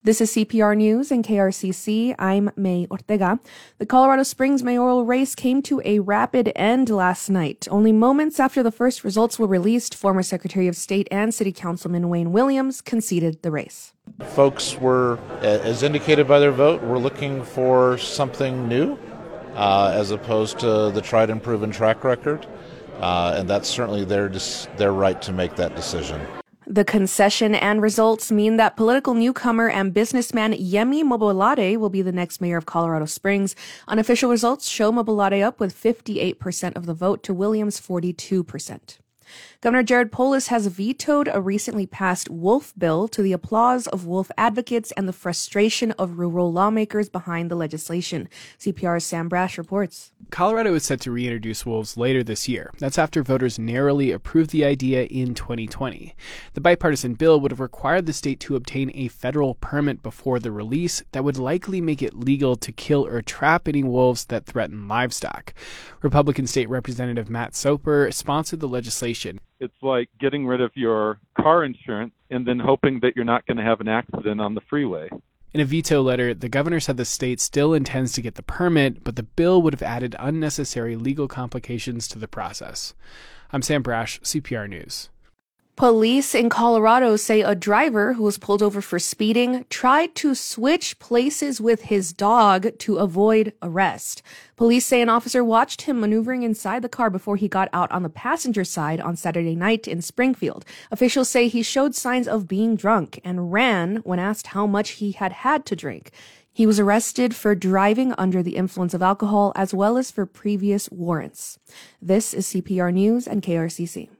This is CPR News and KRCC. I'm May Ortega. The Colorado Springs mayoral race came to a rapid end last night. Only moments after the first results were released, former Secretary of State and City Councilman Wayne Williams conceded the race. Folks were, as indicated by their vote, were looking for something new as opposed to the tried and proven track record. And that's certainly their right to make that decision. The concession and results mean that political newcomer and businessman Yemi Mobolade will be the next mayor of Colorado Springs. Unofficial results show Mobolade up with 58% of the vote to Williams' 42%. Governor Jared Polis has vetoed a recently passed wolf bill to the applause of wolf advocates and the frustration of rural lawmakers behind the legislation. CPR's Sam Brash reports. Colorado is set to reintroduce wolves later this year. That's after voters narrowly approved the idea in 2020. The bipartisan bill would have required the state to obtain a federal permit before the release that would likely make it legal to kill or trap any wolves that threaten livestock. Republican State Representative Matt Soper sponsored the legislation. It's like getting rid of your car insurance and then hoping that you're not going to have an accident on the freeway. In a veto letter, the governor said the state still intends to get the permit, but the bill would have added unnecessary legal complications to the process. I'm Sam Brash, CPR News. Police in Colorado say a driver who was pulled over for speeding tried to switch places with his dog to avoid arrest. Police say an officer watched him maneuvering inside the car before he got out on the passenger side on Saturday night in Springfield. Officials say he showed signs of being drunk and ran when asked how much he had to drink. He was arrested for driving under the influence of alcohol as well as for previous warrants. This is CPR News and KRCC.